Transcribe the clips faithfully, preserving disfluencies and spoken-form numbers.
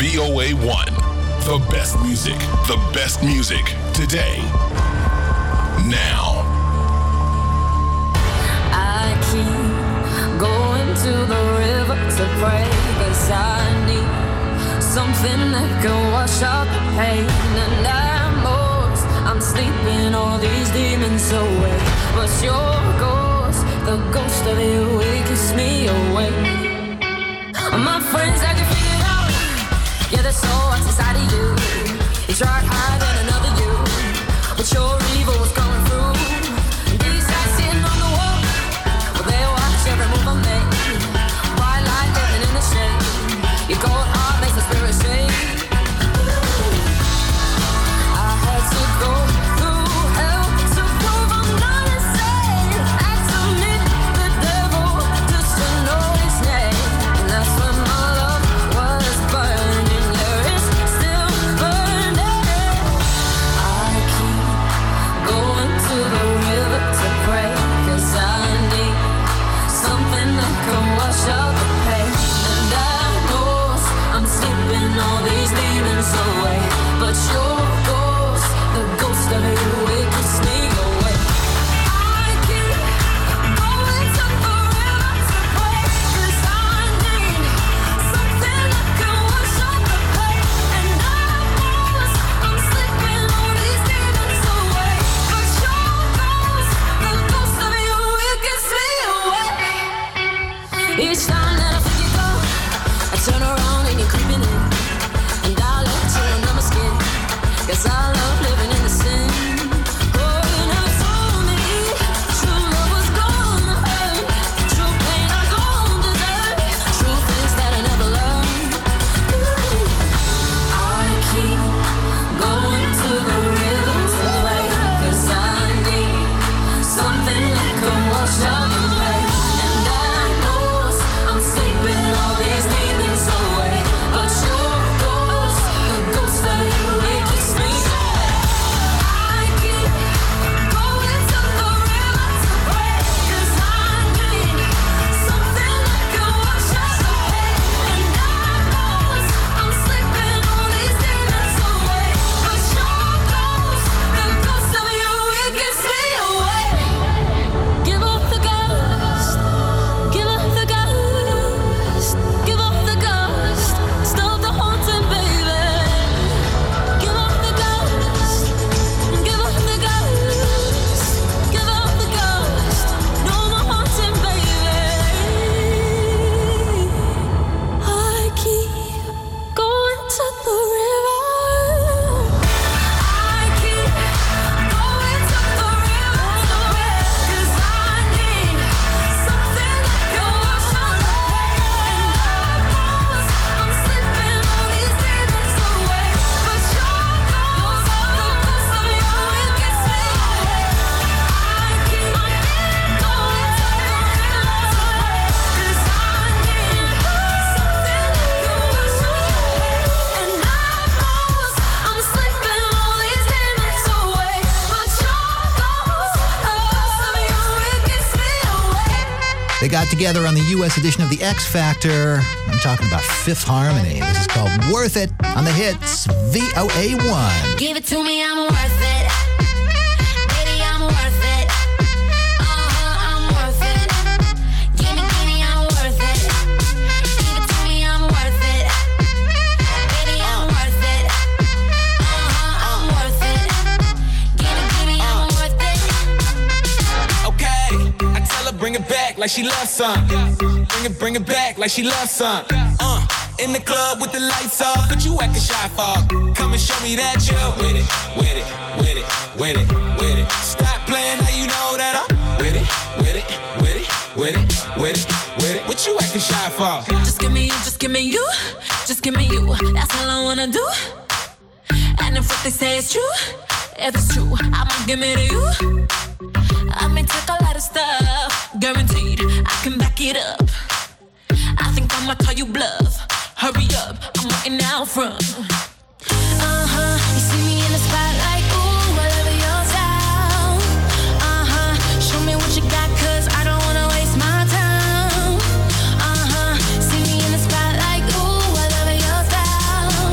V O A one. The best music, the best music today, now. I keep going to the river to pray, 'cause I need something that can wash out the pain. And I'm lost, I'm sleeping all these demons away, but your ghost, the ghost of you, it keeps me awake. My friends, I can figure it out. Yeah, there's so much inside of you. You tried hiding another you, but your evil was coming through. These guys sitting on the wall, well, they watch every move I make. Bright light living in the shade. Your cold heart makes the spirit shake. I had to go through hell to prove I'm not insane. I had to meet the devil just to know his name. And that's when my love was burning. Yeah, it's still burning. I keep going to the river to pray, 'cause I need something that can wash out the pain. And I know I'm sleeping all these demons away, but your ghost, the ghost of you, it keeps me away. I keep going to the river to pray, 'cause I need something that can wash out the pain. And I know I'm sleeping all these demons away, but your ghost, the ghost of you, it keeps me away. Each time that I think you go, I turn around and you're creeping in, and I let you under my skin, 'cause I love living in the sin. Oh, you never told me true love was gonna hurt, true pain I don't deserve, true things that I never learned. I keep going to the river to play, 'cause I need something that can wash out the pain. And I know I'm sleeping all these demons away, but your ghost, the ghost of you, it keeps me away. I keep going to the river to pray, 'cause I need something that can wash out the pain. And I know I'm sleeping all these demons away, but your ghost, the ghost of you, it keeps me away. Give up the ghost, give up the ghost, give up the ghost, stop the haunting, baby. Give up the ghost, give up the ghost, give up the ghost, no more haunting, baby. I keep going to the river. I keep going to the river to pray, 'cause I need something that can wash out the pain. And I know I'm sleeping all these demons away, but your ghost, the ghost of you, it gets me away. I keep going to the river to pray, 'cause I need something that can wash out the pain. And I know I'm sleeping all these demons away, but your ghost, the ghost of you, it gets me away. They got together on the U S edition of The X Factor. I'm talking about Fifth Harmony. This is called Worth It on the hits V O A one. Give it to me, I'm worth it. Baby, I'm worth it. Uh-huh, I'm worth it. Give me, give me, I'm worth it. Give it to me, I'm worth it. Baby, I'm worth it. Uh-huh, I'm worth it. Give me, give me, I'm worth it. Okay, I tell her bring it back like she loves some. Bring it, bring it back like she loves some. Uh, in the club with the lights off, but you acting shy for. Come and show me that you're with it, with it, with it, with it, with it. Stop playing, now you know that I'm with it, with it, with it, with it, with it, with it. What you acting shy for? Just give me you, just give me you, just give me you. That's all I wanna do. And if what they say is true, if it's true, I'ma give it to you. I may take a lot of stuff, guaranteed I can back it up. I think I'ma call you bluff. Hurry up, I'm waiting out front. Uh-huh, you see me in the spotlight, ooh, I love your style. Uh-huh, show me what you got, 'cause I don't wanna waste my time. Uh-huh, see me in the spotlight, ooh, I love your style.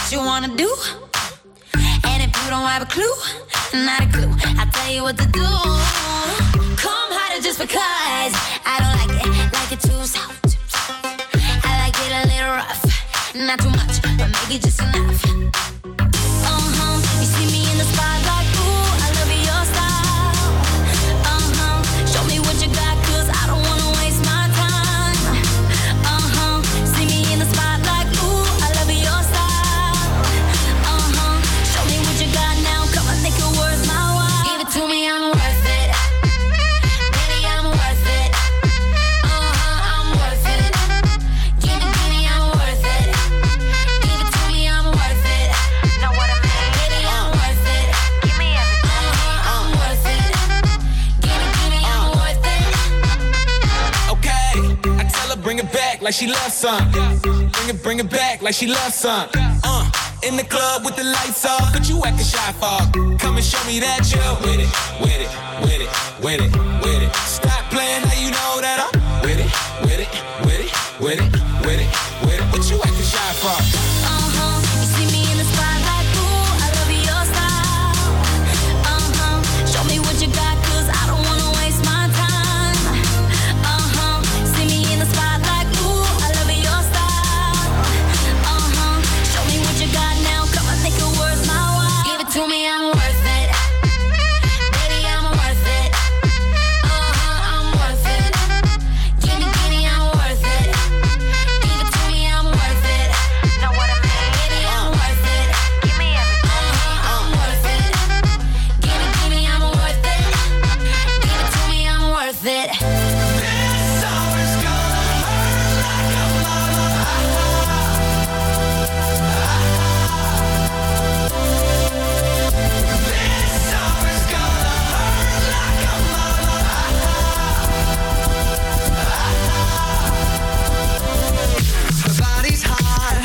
what you wanna do. And if you don't have a clue, not a clue, I'll tell you what to do. Come harder just because I don't like it, like it too soft. I like it a little rough, not too much, but maybe just enough. Uh-huh, you see me in the spotlight, ooh, I love your style. Uh-huh, show me what you got, cause I don't wanna waste my time. Uh-huh, see me in the spotlight, ooh, I love your style. Uh-huh, show me what you got now, come on, make it worth my while. Give it to me, I'm worth it. Baby, I'm worth it. Uh-huh, I'm worth it. Give it to me, I'm worth it. Give it to me, I'm worth it. Know what I mean? Baby, I'm worth it. Give me everything. Uh-huh, I'm worth it. Give it to me, I'm worth it. Okay, I tell her bring it back like she loves some. Bring it, bring it back like she loves some. Uh, in the club with the lights off, but you acting shy for. Come and show me that you're with it, with it, with it, with it, with it. Stop playing, now you know that I'm with it, with it, with it, with it, with it, with it. What you acting shy for? Uh-huh, you see me in the spotlight, ooh, I love your style. Uh-huh, show me what you got, cause I don't wanna waste my time. Uh-huh, see me in the spotlight, ooh, I love your style. Uh-huh, show me what you got now, come on, make it worth my while. Give it to me, I'm worth it. Baby, I'm worth it. Uh-huh, I'm worth it. Give me, give me, I'm worth it. Give it to me, I'm worth it. Know what I mean? Baby, I'm worth it. Give me everything. Uh-huh, I'm worth it. Give it, give me, I'm worth it. Give it to me, I'm worth it. Her body's hot.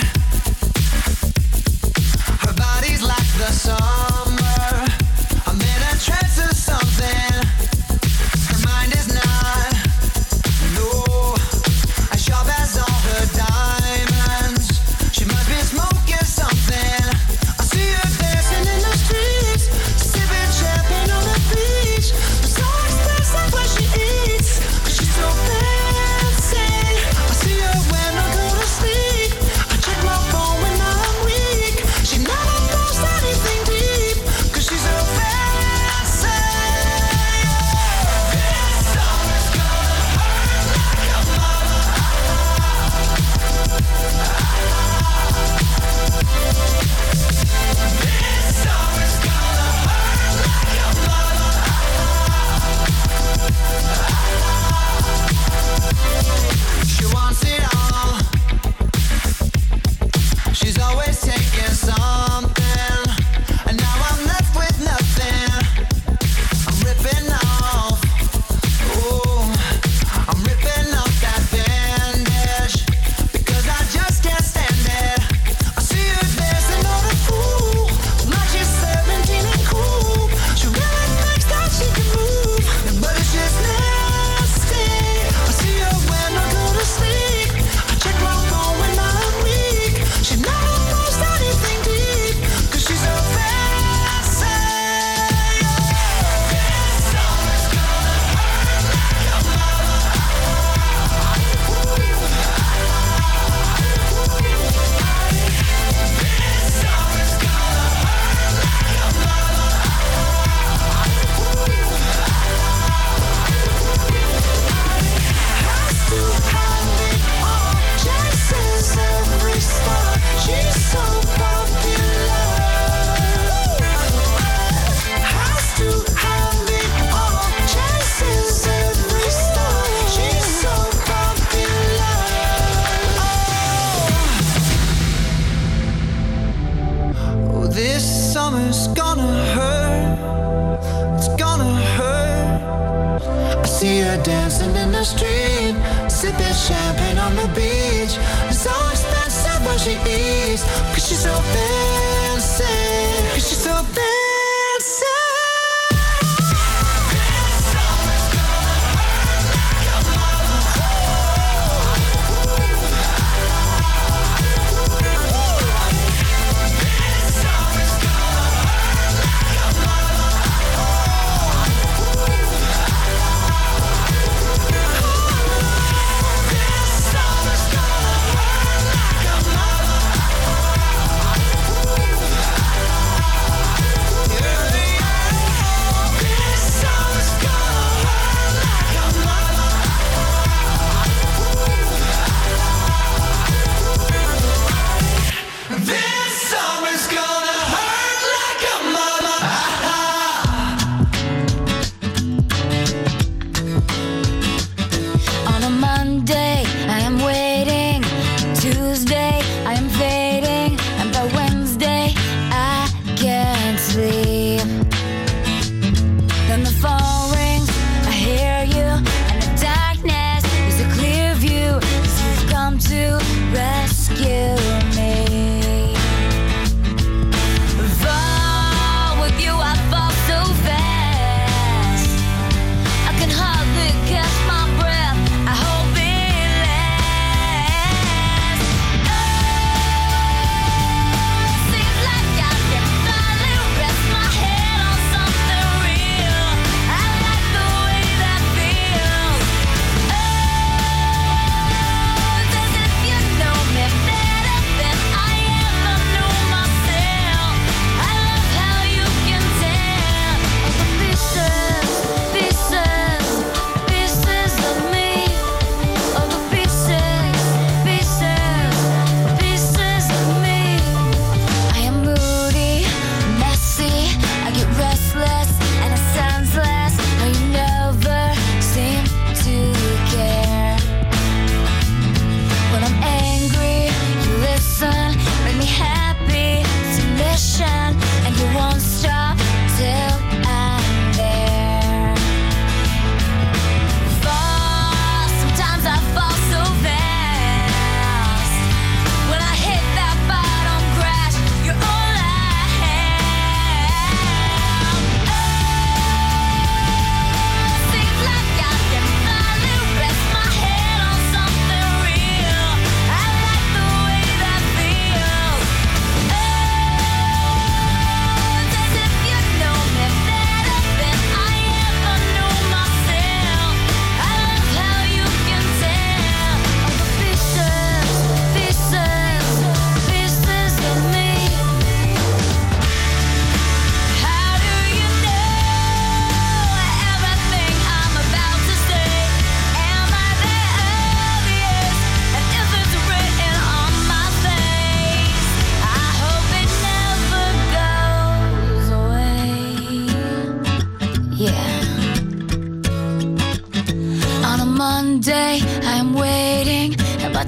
Her body's like the summer. I'm in a trance or something. Her mind is not. No, as sharp as all her diamonds. She must be smoking something. I see her dancing in the streets, sipping champagne on the beach. There's always things like what she eats, 'cause she's so fancy. I see her when I go to sleep. I check my phone when I'm weak. She never posts anything deep, 'cause she's so fancy. This summer's gonna hurt like a mother. This summer's gonna hurt like a mother. She wants it all. She's always taking something, and now I'm left with nothing. I'm ripping off, oh, I'm ripping off that bandage, because I just can't stand it. I see her dancing on the pool, like she's seventeen and cool. She really thinks that she can move, but it's just nasty. I see her when I go to sleep. I check my phone when I'm weak. She never posts anything deep, 'cause she's so fancy. This summer's gonna hurt like a mother. This summer's gonna hurt like a mother. Has to have it all, chases every star. She's so popular. Has to have it all, chases every star. She's so popular. Oh, this summer's gonna hurt. It's gonna hurt. I see her dancing in the street, sipping champagne on the beach. It's so expensive what she eats, 'cause she's so fancy. 'Cause she's so fancy. This summer's gonna hurt like a mother.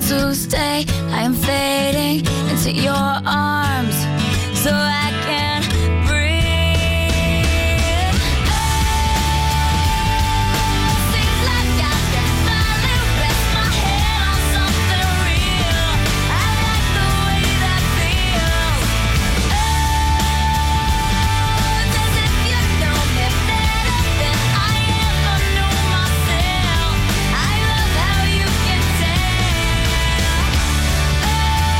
to stay. I am fading into your arms so I can breathe. Seems like I can finally rest my head on something real. I like the way that feels. Oh, as if you know me better than I ever knew myself. I love how you can tell. Oh,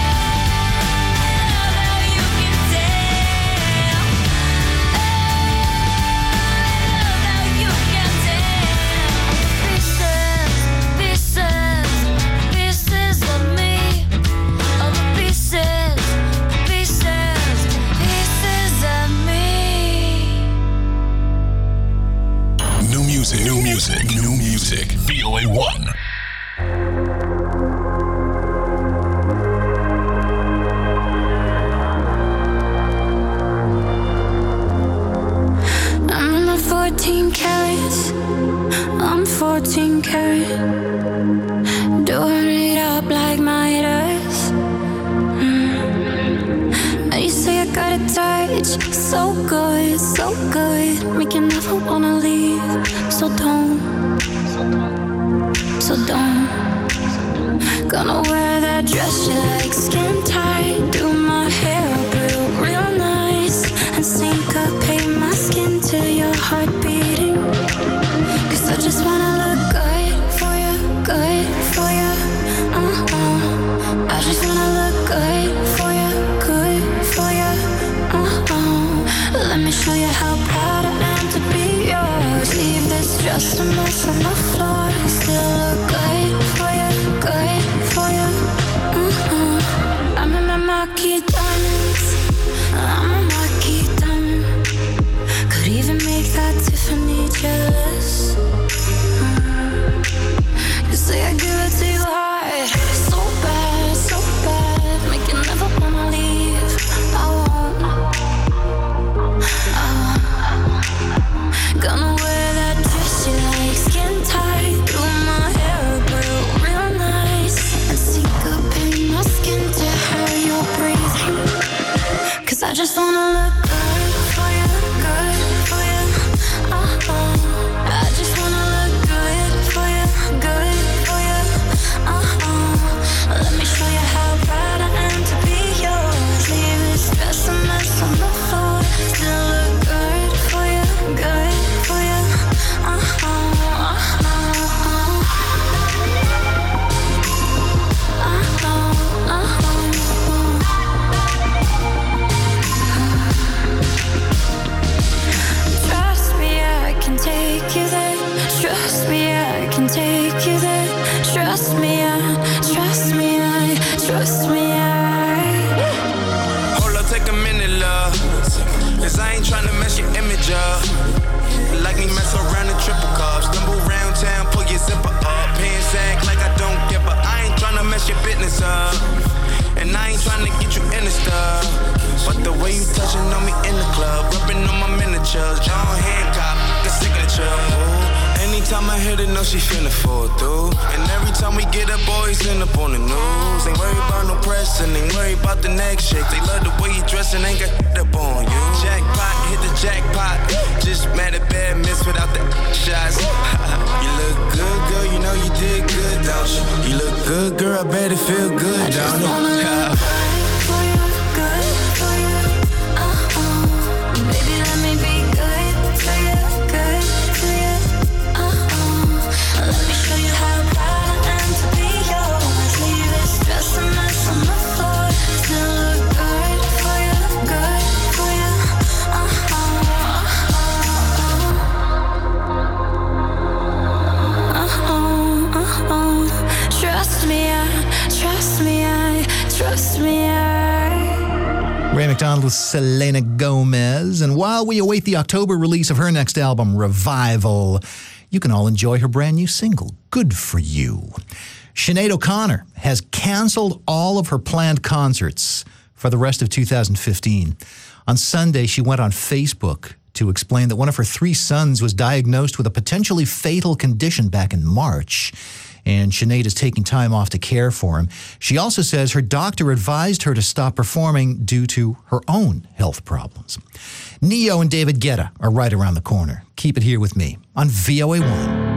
I love how you can tell. Oh, I love how you can tell. Pieces, pieces, pieces of me. Oh, pieces, pieces, pieces of me. New music, new music, new music. V O A one. I'm not fourteen carats. I'm fourteen carat. Doing it up like Midas. Mm. And you say I got a touch, so good, so good. Make you never wanna leave. So don't, so don't. Gonna wear that dress you like, skin tight. Do my hair up real, real nice. And syncopate my skin to your heart beating. Cause I just wanna look good for you, good for you. Uh-uh. I just wanna look good for you, good for you. Uh-uh. Let me show you how proud I am to be yours. Leave this dress a mess on the floor. Still look good for you, good for you. Uh-uh. I'm in my marquee diamonds. I'm a marquee diamond. Could even make that Tiffany jealous. Mm. You say I give it to you hard, so bad, so bad. Make you never wanna leave. I won't, I won't. Gonna wear that dress you like, skin tight. Do my hair up real, real nice. And syncopate my skin to how you're breathing. Cause I just wanna look good for you, good for you. Uh-uh. I just wanna look good for you, good for you. Uh-uh. Let me show you how proud I am to be yours. Leave this dress a mess on the floor. Still look good for you, good for you. Uh-uh, uh-uh. Uh-uh, uh-uh. Trust me, I can take you there. Trust me, I can take you there. Trust me, I, trust me, I, trust me, I. Hold up, take a minute, love. Cause I ain't tryna mess your image up. Like me mess around in triple cups. Stumble round town, pull your zipper up. Pants act like I don't give a. I ain't tryna mess your business up. And I ain't tryna get you in the stuff. But the way you touching on me in the club, rubbing on my miniatures, John Hancock, the signature. Ooh. Anytime I hit it, know she finna fall through. And every time we get up, boys end up on the news. Ain't worried about no press and ain't worried about the next shake. They love the way you dress and ain't got up on you. Jackpot, hit the jackpot. Just mad at bad miss without the shots. You look good, girl, you know you did good, don't you? You look good, girl, I bet it feel good, I just don't wanna it? look good for you, good for you. Uh-uh. Baby, let me be good to you, good to you. Uh-uh. Let me show you how proud I am to be yours. Leave this dress a mess on the floor. Still look good for you, good for you. Uh-uh. Uh-uh. Uh-uh. Trust me, I, trust me, I, trust me, I. Ray McDonald with Selena Gomez. And while we await the October release of her next album, Revival, you can all enjoy her brand new single, Good For You. Sinead O'Connor has canceled all of her planned concerts for the rest of two thousand fifteen. On Sunday, she went on Facebook to explain that one of her three sons was diagnosed with a potentially fatal condition back in March. and Sinead is taking time off to care for him. She also says her doctor advised her to stop performing due to her own health problems. Neo and David Guetta are right around the corner. Keep it here with me on V O A one.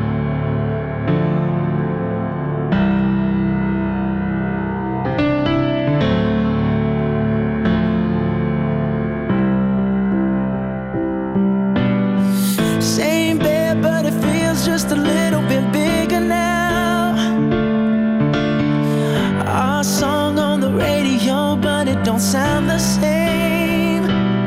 Just a little bit bigger now. Our song on the radio, but it don't sound the same.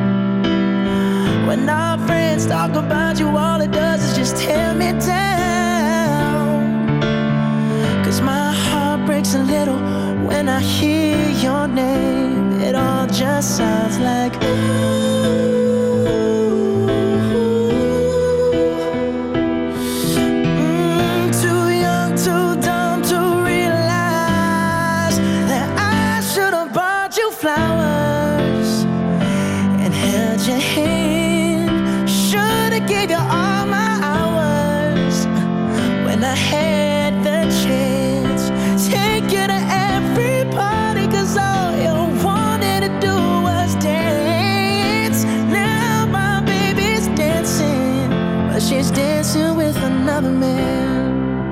When our friends talk about you, all it does is just tear me down. Cause my heart breaks a little when I hear your name. It all just sounds like ooh. Flowers and held your hand. Should've gave you all my hours when I had the chance. Take you to every party, cause all you wanted to do was dance. Now my baby's dancing, but she's dancing with another man.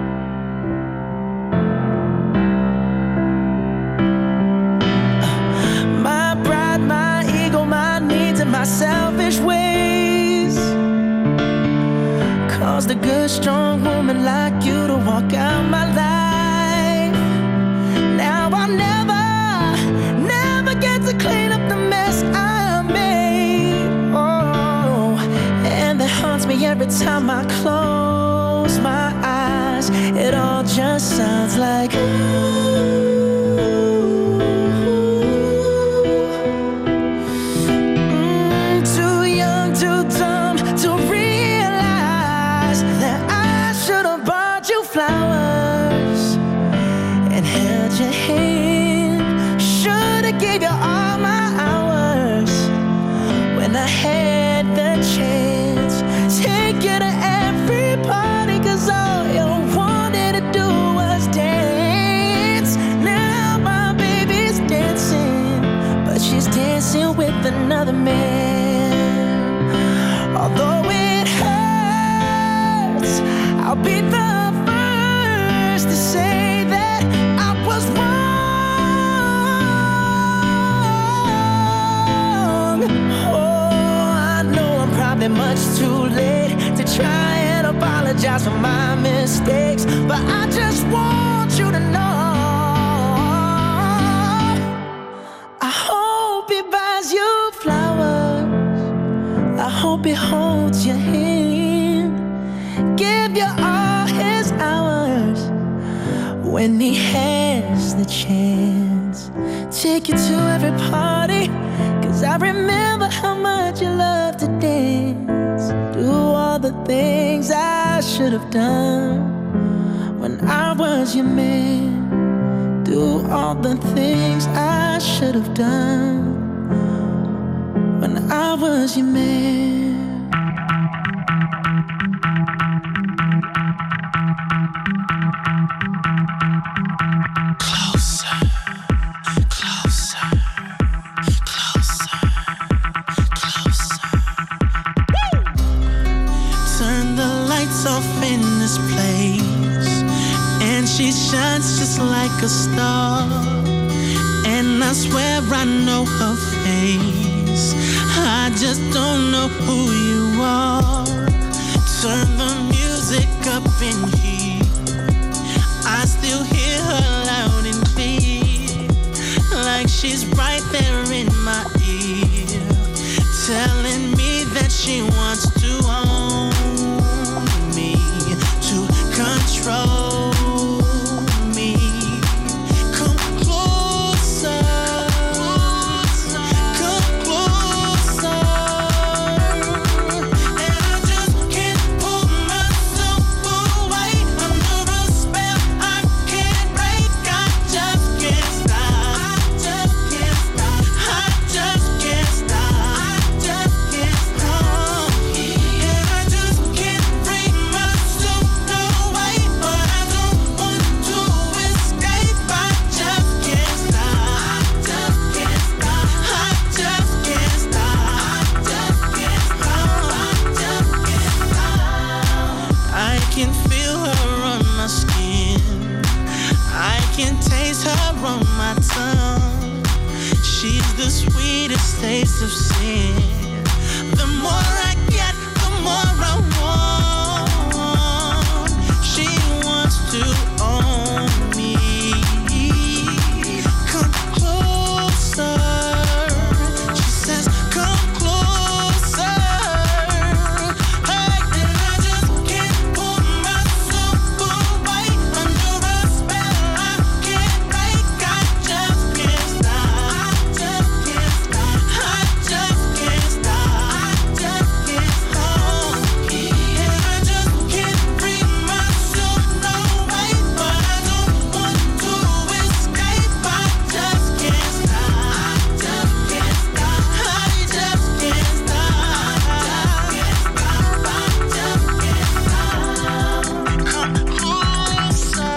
My selfish ways caused a good, strong woman like you to walk out my life. Now I'll never, never get to clean up the mess I made. Oh, and that haunts me every time I close my eyes. It all just sounds like ooh. Flowers and held your hand. Should've gave you all my hours when I had the chance. Take you to every party, cause all you wanted to do was dance. Now my baby's dancing, but she's dancing with another man. Although it hurts, I'll be the to say that I was wrong. Oh, I know I'm probably much too late to try and apologize for my mistakes, but I just want you to know I hope he buys you flowers. I hope he holds your hand, give you all his hours when he has the chance. Take you to every party, cause I remember how much you love to dance. Do all the things I should have done when I was your man. Do all the things I should have done when I was your man. Off in this place, and she shines just like a star, and I swear I know her face. I just don't know who you are. Turn the music up in here, I still hear her loud and clear, like she's right there in my ear, telling me that she wants to own me, to control me. Come closer, come closer, and I just can't pull myself away. Under a spell I can't break. I just can't stop. I just can't stop. I just can't stop. I just can't stop. the sweetest taste of sin. The more I get, the more I want. She wants to own me. Come closer. She says, come closer. Hey, and I just can't pull myself away under a spell I can't break. I just can't stop. I just can't stop. I just can't stop. I just can't hold me. And I just can't free myself, no way. But I don't want to escape. I just can't stop. I just can't stop. I just can't stop. I just can't stop. Come closer,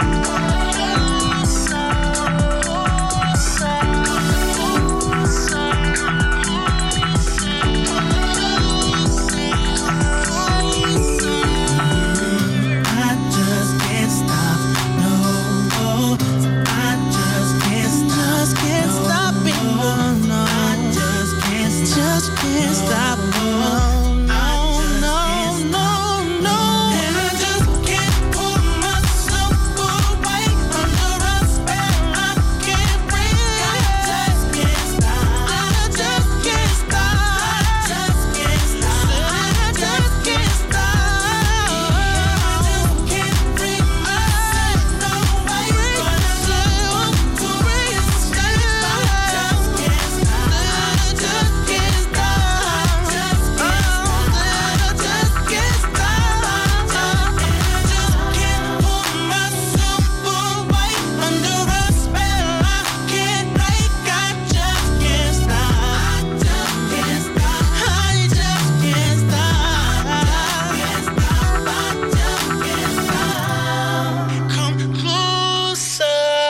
I just can't stop, no. I just can't stop, can't stop it, no, no. I just can't, just can't stop, no, no, no, no, no. And I just can't pull myself away under a spell I can't break. I just can't stop. I just can't stop. I just can't stop. I just can't stop. I just can't free myself, no way. But I just want to escape. I just can't stop. I just can't stop. I just can't stop. I just can't stop. And I just can't pull myself away under a spell I can't break. I just can't stop. I just can't stop. I just can't stop. I just can't stop. Come closer.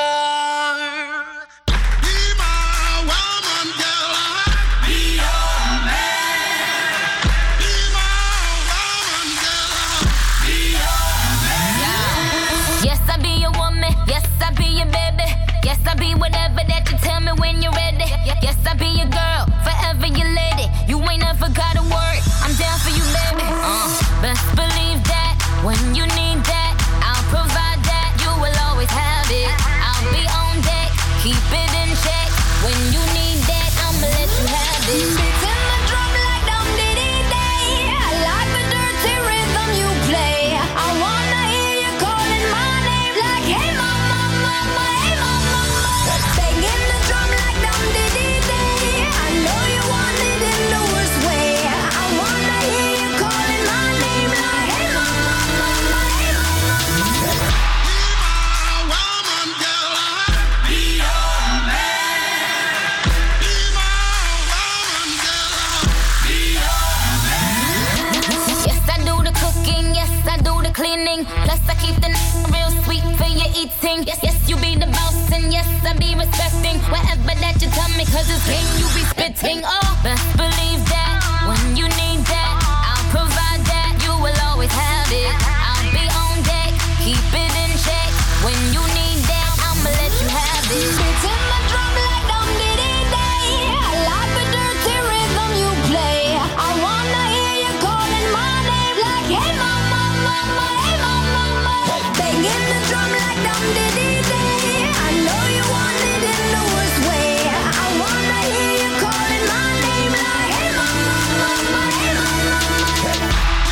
Be my woman, girl. Be your man. Be my woman, girl. Be your man. Yes, I be your woman. Yes, I be your baby. Yes, I be whatever that you tell me when you're ready. Yes, I be your girl, forever your lady. You ain't never got a word. I'm down for you, baby. Uh, best believe that when you need that, I'll provide that. You will always have it. I'll be on deck, keep it in check. When you need that, I'ma let you have it. Beating the drum like dum diddy day. I like the dirty rhythm you play. I wanna hear you calling my name like, hey mama, mama, hey mama, mama. Banging the drum like dum diddy day. I know you want it in the worst way. I wanna hear you calling my name like, hey mama, mama, hey mama, mama. Be my woman, girl. Be your man. Be my woman, girl. Be your man. Yes, I do the cooking. Yes, I do the cleaning. Plus, I keep the n- real sweet for your eating. Yes, yes, you be the boss, and yes, I be respecting whatever that you tell me, cause it's game you be spitting. Oh, best believe that when you need that, I'll provide that. You will always have it. I'll be on deck, keep it in check. When you need that, I'ma let you have it. Beating the drum like dum diddy day. I like the dirty rhythm you play. I wanna hear you calling my name like, hey mama, mama, hey mama, mama. Banging the drum like dum diddy day. I know you want it in the worst way. I wanna hear you calling my name like, hey mama, mama, hey mama, mama.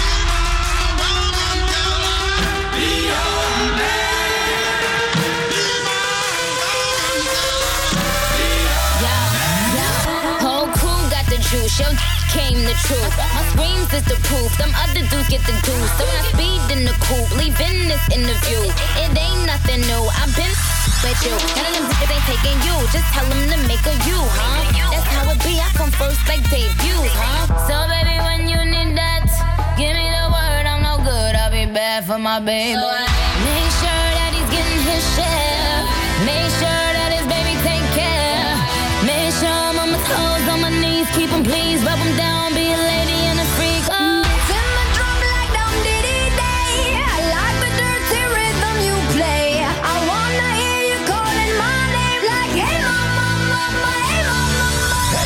Be your man. Be my woman, girl. Yeah. Whole crew got the juice, yo came the truth. My screams is the proof, them other dudes get the juice. So when I speed in the coupe, leaving this interview, it ain't nothing new. I've been with you, none of them niggas ain't taking you. Just tell them to make a you, huh? That's how it be. I come first like debuts, huh? So baby, when you need that, give me the word. I'm no good. I'll be bad for my baby. Make sure that he's getting his share. Make sure that his baby take care. Make sure I'm on my toes, on my knees, keep him please, rub him down, be a lady and a freak. Oh. Beating the drum like dum diddy day. I like the dirty rhythm you play. I wanna hear you calling my name like, hey mama, mama, hey mama, mama.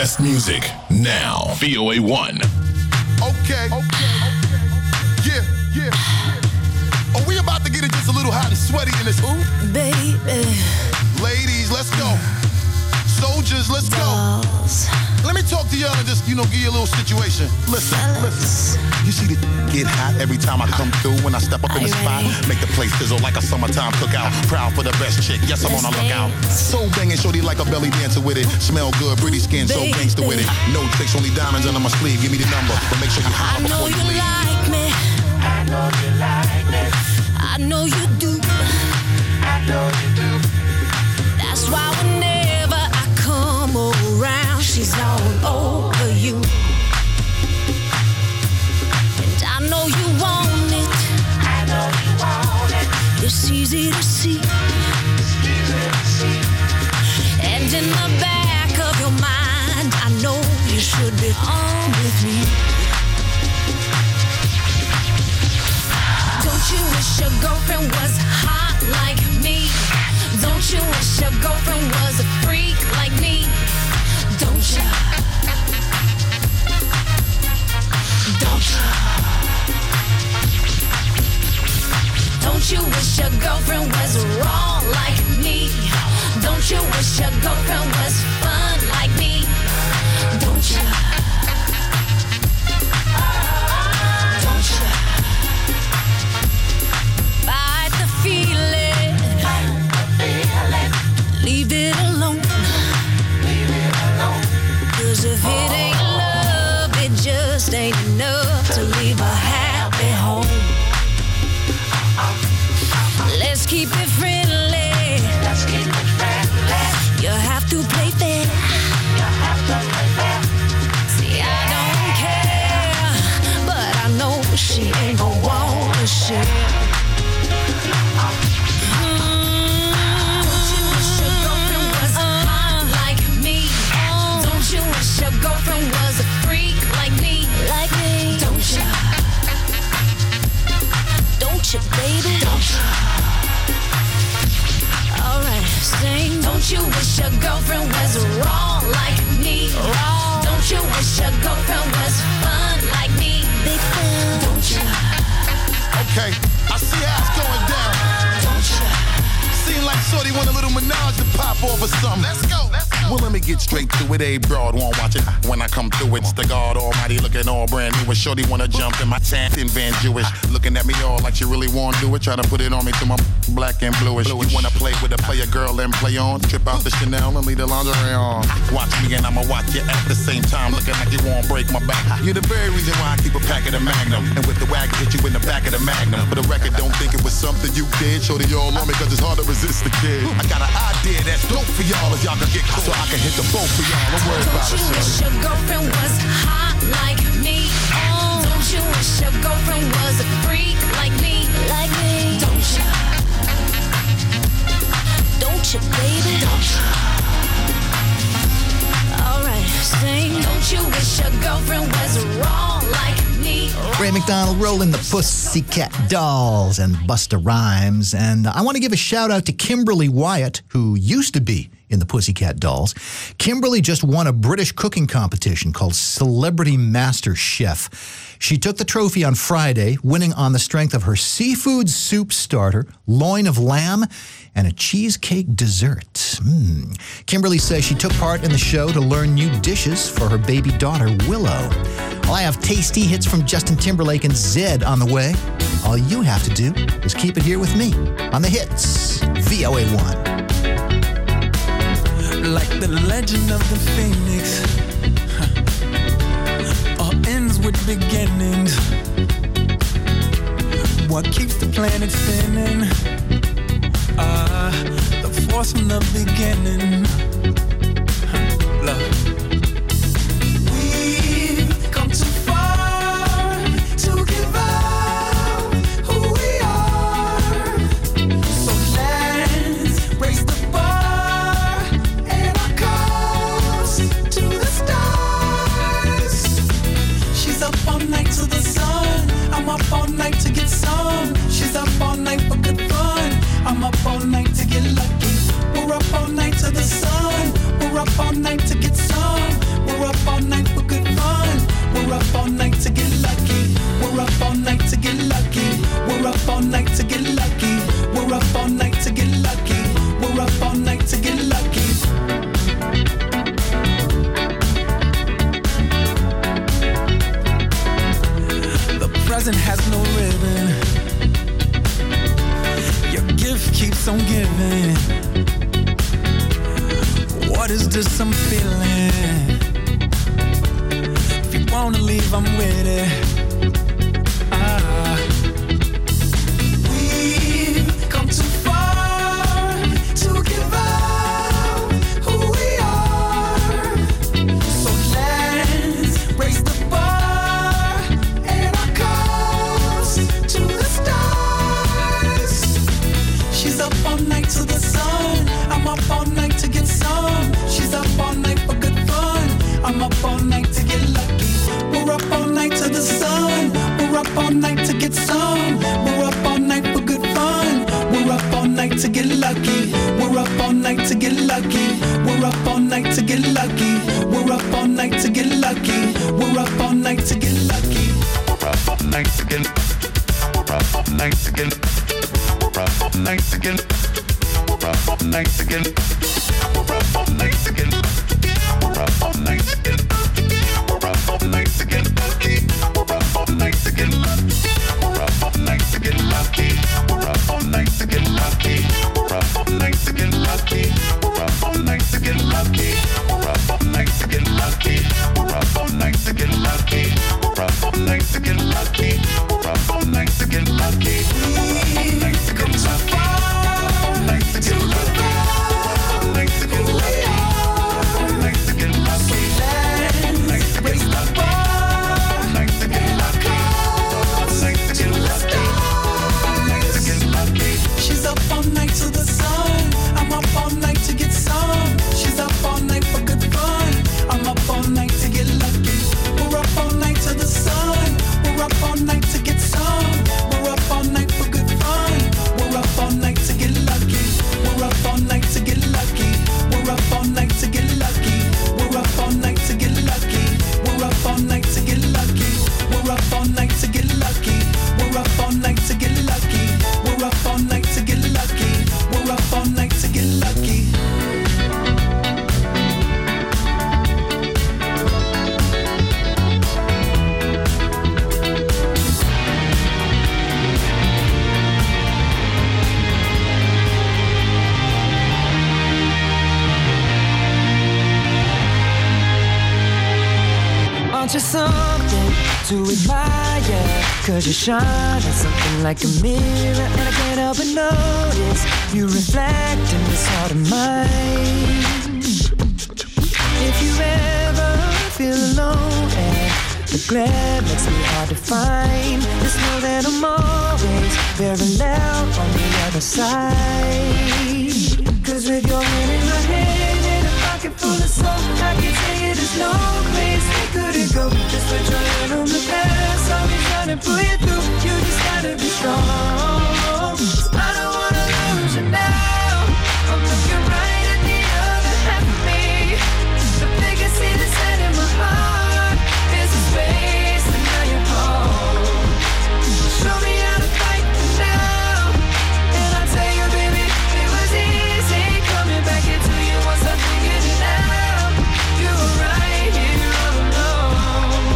best music now. V O A one. Okay. Okay. Yeah, yeah. Are we about to get it just a little hot and sweaty in this? Ooh, Baby, ladies, let's go. Soldiers, let's go. dolls, Let me talk to y'all and just, you know, give you a little situation. Listen, listen. You see the get hot every time I come through when I step up in the Are you spot. ready? Make the place sizzle like a summertime cookout. Proud for the best chick. Yes, I'm Let's on a lookout. dance. So banging, shorty like a belly dancer with it. Smell good, pretty skin, so Baby. gangster with it. No tricks, only diamonds under my sleeve. Give me the number, but make sure you I holler know before you you leave. like me. I know you like me. I know you do. I know you do. That's why whenever I come around, she's all over you. And I know you want it. I know you want it. It's easy to see. It's easy to see. And in the back of your mind, I know you should be on with me. Don't you wish your girlfriend was hot like me? Don't you wish your girlfriend was a freak like me? Don't you? Don't you? Don't you wish your girlfriend was raw like me? Don't you wish your girlfriend was fun like me? Don't you? Don't you? Fight the feeling. Leave it alone. Cause if it ain't love, it just ain't enough to leave a happy home. Let's keep it friendly. Let's keep it friendly. You have to play fair. You have to play fair. See, I don't care, but I know she ain't gon' wanna share. Don't you wish your girlfriend was hot like me? Don't you wish your girlfriend was a freak like me? Like me? Don't you? Don't you, baby? Don't you? Alright, sing. Don't you wish your girlfriend was raw like me? Raw. Don't you wish your girlfriend was fun like me? Big fun. Don't you? Okay, I see how it's going down. Don't you? Seem like shorty want a little menage to pop off or something. Let's go, let's go. Well, let me get straight to it. A broad won't watch it. When I come through, it's the God Almighty looking all brand new. And shorty wanna jump in my tent in Van Jewish. Looking at me all like she really wanna do it. Try to put it on me till my black and bluish. You wanna play with a player girl and play on. Trip out the Chanel and leave the lingerie on. Watch me and I'ma watch you at the same time. Looking like you won't break my back. You're the very reason why I keep a pack of the Magnum. And with the wagon, hit you in the back of the Magnum. For the record, don't think it was something you did. Shorty all on me cause it's hard to resist the kid. I got an idea that's dope for y'all if y'all can get close. So I can hit the boat for y'all. Don't worry about it, Don't you wish shorty. your girlfriend was hot like me? Don't you wish your girlfriend was a freak like me? Like me? Don't you? Don't you, baby? Don't you? Alright, sing. Don't you wish your girlfriend was raw like me? Ray McDonald rolling the Pussycat Dolls and Busta Rhymes. And I want to give a shout out to Kimberly Wyatt, who used to be in the Pussycat Dolls. Kimberly just won a British cooking competition called Celebrity Master Chef. She took the trophy on Friday, winning on the strength of her seafood soup starter, loin of lamb, and a cheesecake dessert. Mm. Kimberly says she took part in the show to learn new dishes for her baby daughter, Willow. Well, I have tasty hits from Justin Timberlake and Zedd on the way. All you have to do is keep it here with me on The Hits, V O A one. Like the legend of the phoenix, huh. All ends with beginnings. What keeps the planet spinning? Ah, uh, the force from the beginning. Huh. Love. We've come too far to give up who we are. So let's raise the bar and our cups to the stars. She's up all night to the sun. I'm up all night to get some. She's up all night for good fun. I'm up all night to get lucky. We're up all night to the sun. on giving. What is this I'm feeling? If you wanna leave, I'm with it. Ah. We've come too far to give up who we are. So let's raise the bar and our cups to the stars. She's up all night to the sun. I'm up all night to get some. She's up all night for good fun. I'm up all night to get lucky. We're up all night to the sun. We're up all night to get some. We're up all night for good fun. We're up all night to get lucky. We're up all night to get lucky. We're up all night to get lucky. We're up all night to get lucky. We're up all night to get lucky. We're up all night to get. We're up all night to get. We're up all night to get. We're up all night to get. We're up all night to get. We're up all night to get. We're up all night to get lucky. We're up all night to get lucky. We're up all night to get lucky. We're up all night to get lucky. We're up all night to get lucky. We're up all night to get lucky. We're up all night to get lucky. We're up all night to get lucky. We're up all night to get lucky. We're up all night to get lucky. We're up all night to get lucky. All night to get lucky. All night to get lucky. All night to get lucky. All night to get lucky. All night to get lucky. All night to get lucky. All night to get lucky. She's up all night to the sun. I'm up all night to get some. She's up all night for good fun. I'm up all night to get lucky. We're up all night to the sun. We're up all night to get some. We're up all night for good fun. We're up all night to get lucky. We're up all night to get lucky. We're up all night to get lucky. We're up all night to get lucky. We're up all night to get lucky. We're up all night to get lucky. We're up all night to get lucky. We're up all night to get lucky. We're up all night to get lucky. Aren't you something to admire? Cause you shine on something like a mirror, and I can't help but notice you reflect in this heart of mine. If you ever feel alone and the glare makes me hard to find, just know that I'm always very loud on the other side. Cause with your hand in my hand and a pocket full of soap, I can tell you there's no place we couldn't go. Just put your hand on the past, I'll be trying to pull you through. You just gotta be strong. I don't wanna lose you now. I'm looking right at the other half of me. The biggest see the set in my heart is a space, and now you're home. Show me how to fight for now, and I tell you, baby, it was easy coming back into you once I figured it out. You were right here all alone.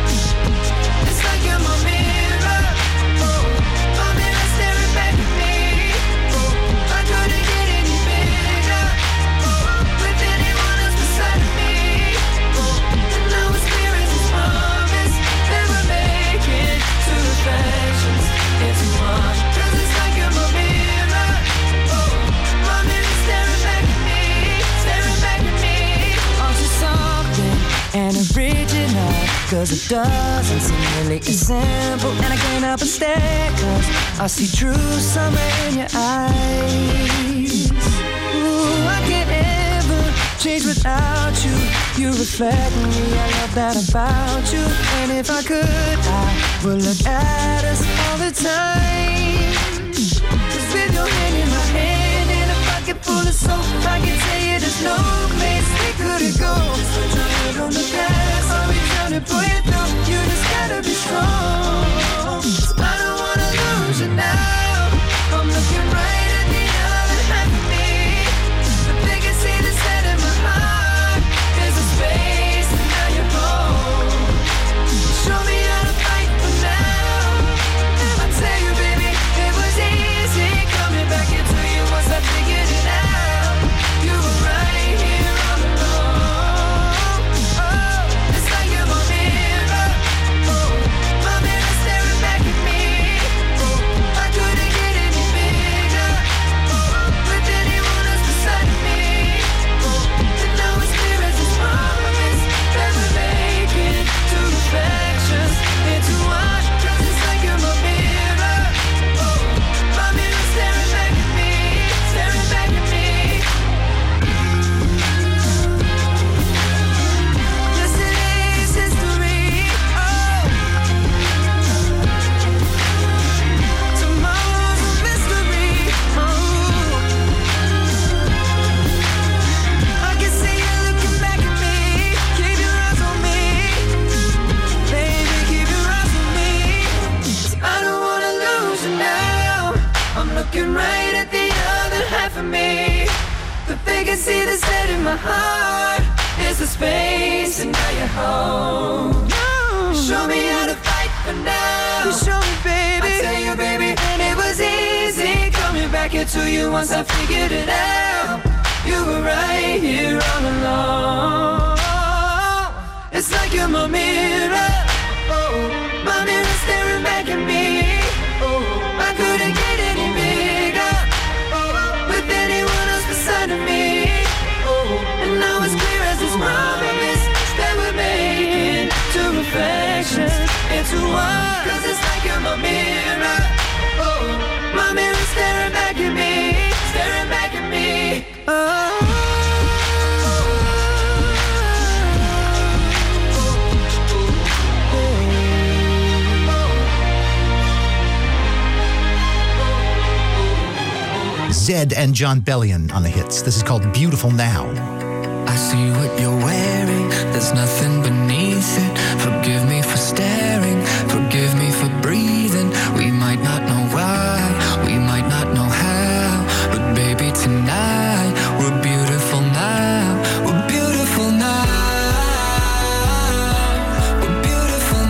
It's like you're my mirror, oh, my mirror staring back at me. Oh, I couldn't get any bigger, oh, with anyone else beside me. Oh, and now it's clear as this promise that we're making two reflections into one. Cause it's like you're my mirror, oh, my mirror staring back at me, staring back at me. Aren't you something and original? Cause it doesn't seem really as simple, and I can't help but stare, cause I see true summer in your eyes. Ooh, I can't ever change without you. You reflect me, I love that about you. And if I could, I would look at us all the time. Cause with your hand in my hand and a pocket full of soap, I can tell you there's no place we couldn't go. Just put your hand on the past, I'll be trying to pull you through. You just gotta be strong. I don't wanna lose you now. I'm looking right at the other half of me. The biggest see the set in my heart is a space, and now you're home. Show me how to fight for now, and I tell you, baby, it was easy coming back into they can see the set in my heart. It's the space and now you're home. You show me how to fight for now. You show me, baby. I tell you, baby, and it was easy coming back here to you once I figured it out. You were right here all along. It's like you're my mirror. Oh, my mirror staring back at me. Oh, I couldn't get any bigger. Oh, with anyone else beside of me. Oh, and now it's clear as this promise that we're making two reflections into one. Cause it's like you're my mirror. Oh, my mirror staring back at me, staring back at me. Oh. Zed and John Bellion on the hits. This is called Beautiful Now. I see what you're wearing, there's nothing beneath it. Forgive me for staring, forgive me for breathing. We might not know why, we might not know how, but baby tonight, we're beautiful now. We're beautiful now. We're beautiful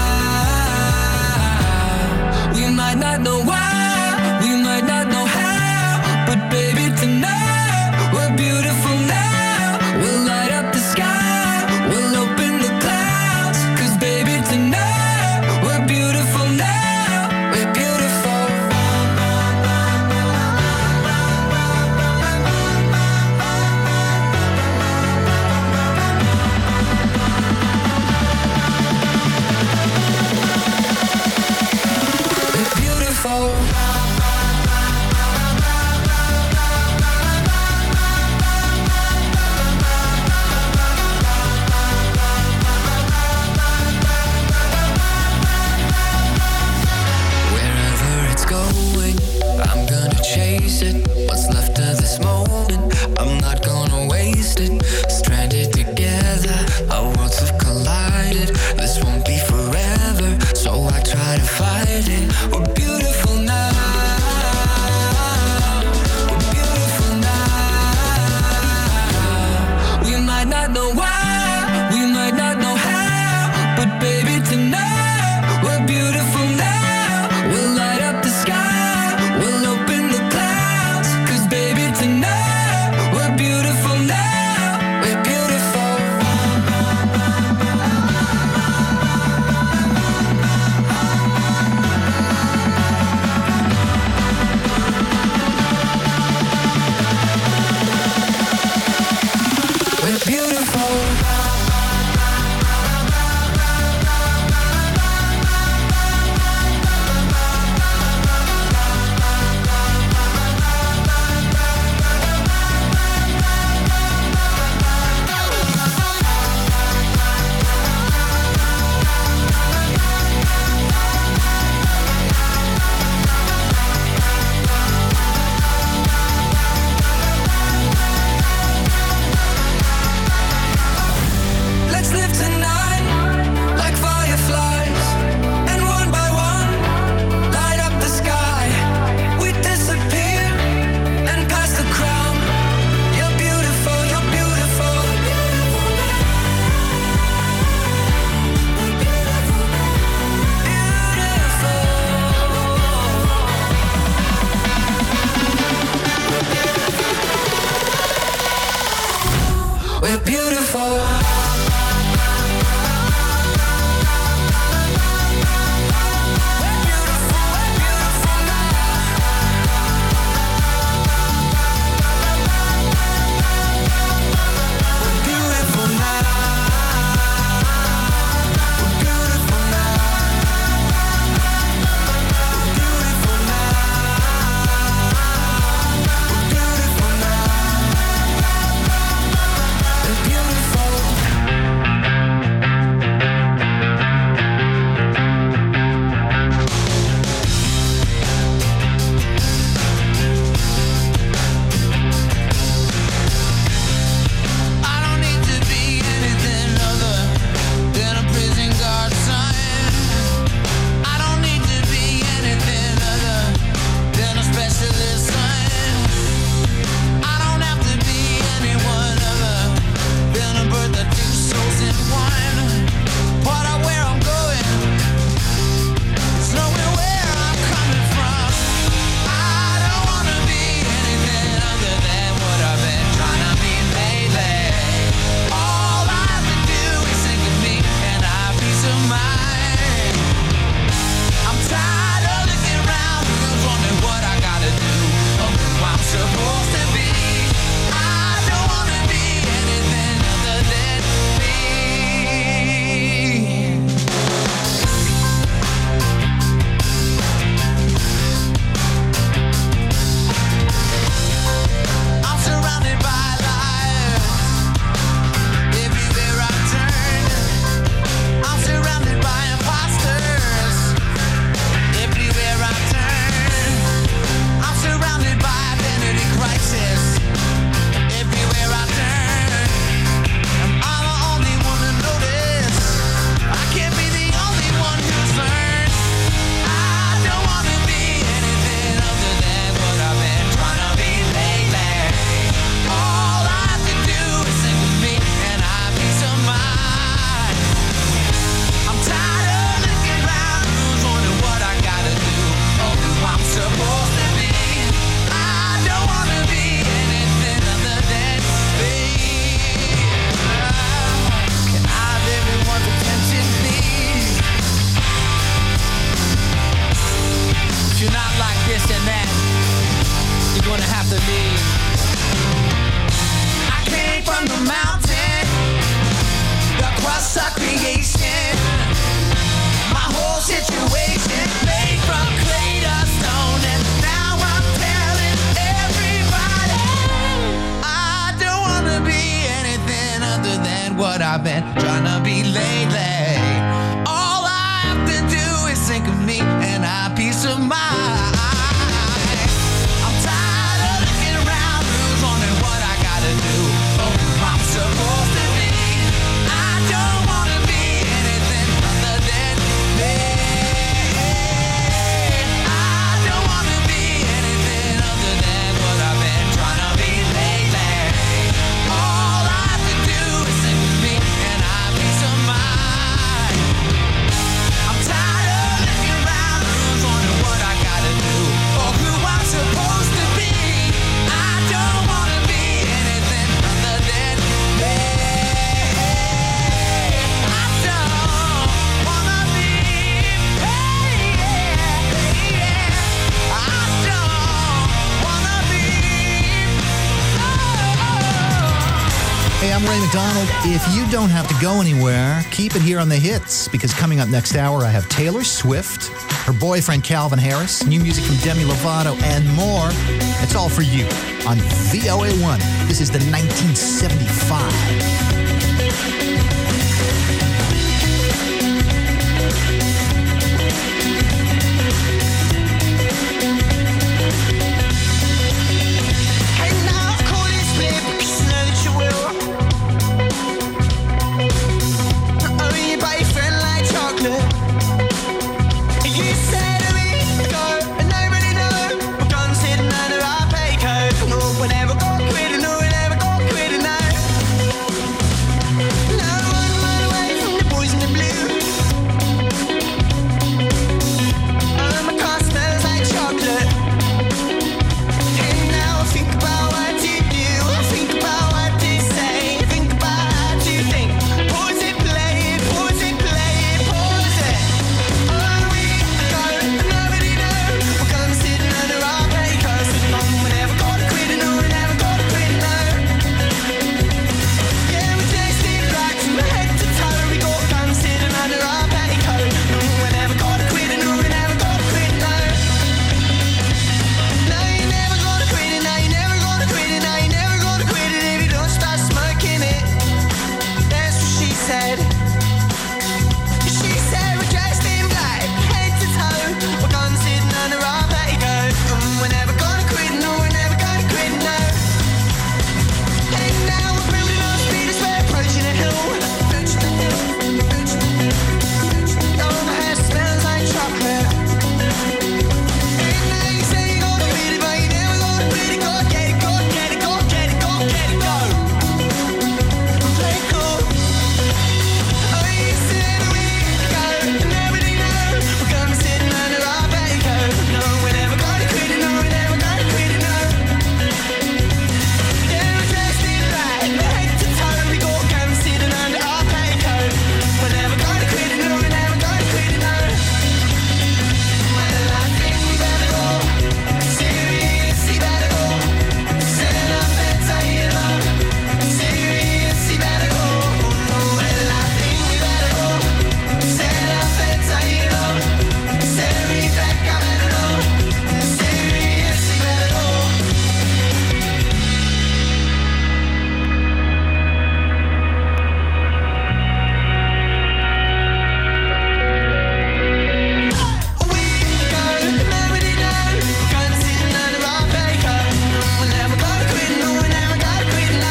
now. We might not know why, we might not know how, but baby tonight, we're beautiful now. We'll light up the sky, we'll open the clouds. Cause baby tonight, we're beautiful now. We're beautiful. We're beautiful. I'm gonna chase it. What's left of this moment, I'm not gonna waste it. Stranded together, our worlds have collided. This won't be forever, so I try to fight it. We're beautiful now. We're beautiful now. We might not know why, we might not know how, but baby tonight, we're beautiful now. We'll light up the sky, we'll open the clouds. Cause baby tonight, we're beautiful now. We're beautiful. We're beautiful. Let's live tonight like fireflies, and one by one light up the sky. We disappear and pass the crown. You're beautiful, you're beautiful. Beautiful. We're beautiful. Beautiful. I've been trying to be lately. All I have to do is think of me and I have peace of mind. I'm tired of looking around, who's wondering what I gotta do, or who I'm supposed to be. I don't wanna be anything other than me. I don't wanna be anything other than what I've been trying to be lately. All I have to do is think of me and I have peace of mind. I'm tired of looking around, who's wondering what I gotta do, or who I'm supposed to be. I don't wanna be anything other than me. I don't wanna be, hey, yeah, yeah. I don't wanna be, oh. Hey, I'm Ray McDonald. If you don't have to go anywhere, keep it here on the hits, because coming up next hour, I have Taylor Swift, her boyfriend Calvin Harris, new music from Demi Lovato, and more. It's all for you on V O A one. This is the nineteen seventy-five. Hey, now I've called it split because I know that you will. Oh, you buy your friend like chocolate. You said a week ago, and nobody know. We're gonna sit under our pay code. No, we're never gonna quit it, no, we're never gonna quit it, no. No one run away from the boys in the blue. Oh, my car smells like chocolate. And now I think about what you do, I think about what you say, think about how you think. Pause it, play it, pause it, play it, pause it. Oh, we go, nobody knows. We're gonna sit under our pay cause we're never gonna quit it, no, we're never gonna quit it, no. Yeah, we're tasting black from head to toe. We got guns sitting under our pay code. We're never gonna quit it, no, we're never gonna quit it, no. No, you're never gonna quit it, no, you're never gonna quit it, no, you're never gonna quit it if you don't start smoking it. That's what she said. She said we're dressed in black, head to toe. We're gonna sit under our petticoat. Mm, we're never gonna quit it, no, we're never gonna quit it, no. And now we're building our speed as we're approaching a hill. Approaching the hill, approaching the hill. Oh, my hair smells like chocolate. And now you say you're gonna quit it, but you never gonna quit it. Go get it, go get it, go get it, go get it, go. Play cool. Oh, you said a week ago, and nobody knows. We're gonna sit under our petticoat. No, we're never gonna quit it, no, we're never gonna quit it, no. Yeah, we're dressed in black, head to toe. We got guns sitting under our petticoat. We're never gonna quit it, no, we're never gonna quit it, no. Well, I think we better go. Seriously, better go. Set up and tie it up. Seriously, better go. Well, I think we better go. Set up and tie it up. Seriously, better go. Seriously, better go. We go, nobody knows. We're gonna sit under our petticoat. We're never gonna quit, no, we're never gonna quit, no.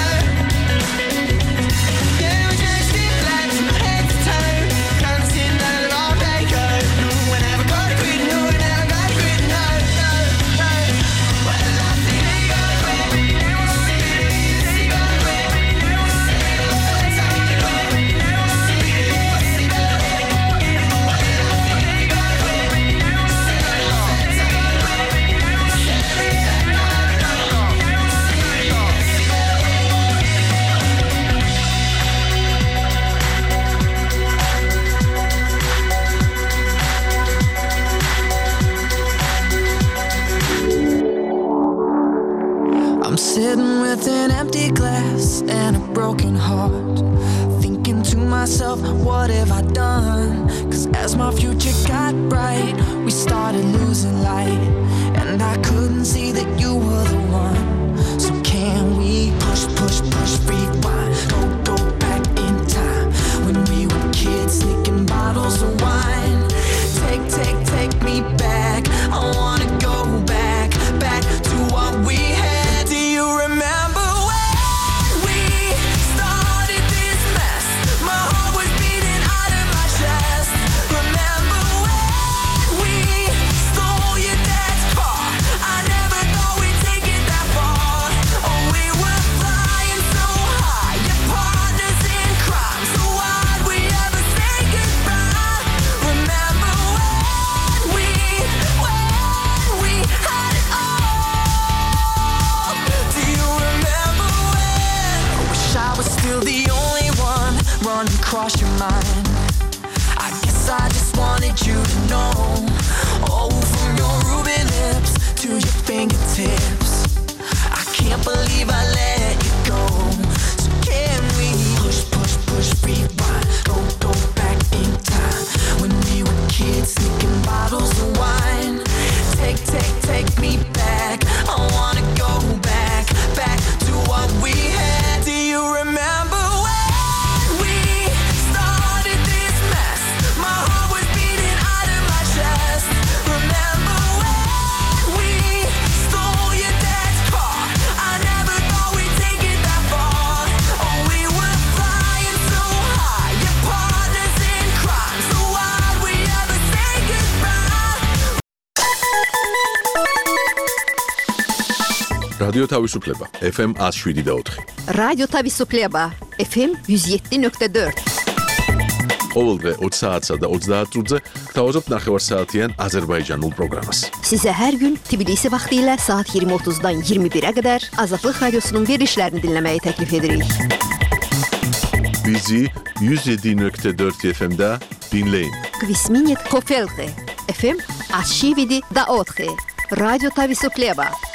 Yeah, we're dressed in black from head to toe. Gonna sit under our petticoat. We're never gonna quit, no, we're never gonna quit, no, no, no. Well, I think we gonna quit. Seriously gonna quit. Set up and tie it up. Seriously better go. Well, I think we gonna quit. Set up and tie it up. Seriously better go. Seriously better I'm sitting with an empty glass and a broken heart, thinking to myself, what have I done? Cause as my future got bright, we started losing light, and I couldn't see that you were the one. So can we push, push, push, rewind, go, go back in time? cross your mind? I guess I just wanted you to know. Oh, from your ruby lips to your fingertips, I can't believe I let you go. So can we push, push, push, rewind, go, go back in time when we were kids sneaking bottles of wine. Take, take, take me back. I wanna go back, back to what we had. Do you remember when we started this mess? My heart was beating out of my chest. Remember when we stole your dad's car? I never thought we'd take it that far. Oh, we were flying so high, your partners in crime. So why'd we ever say goodbye? რადიო თავისუფლება ეფ ემ one oh seven point four. რადიო თავისუფლება ეფ ემ one oh seven point four. ყოველდღე ოცი საათსა და ოცდაათ წუთზე გთავაზობთ ნახევარსაათიან აზერბაიჯანულ პროგრამას. Sizə hər gün Tbilisi vaxtı ilə saat iyirmi otuzdan iyirmi birə qədər Azadlıq Radiosunun verilişlərini dinləməyi təklif edirik. Bizi one oh seven point four eff em'də dinləyin. Kvisminit Kofelte eff em one oh seven point four. Радио Тависуплеба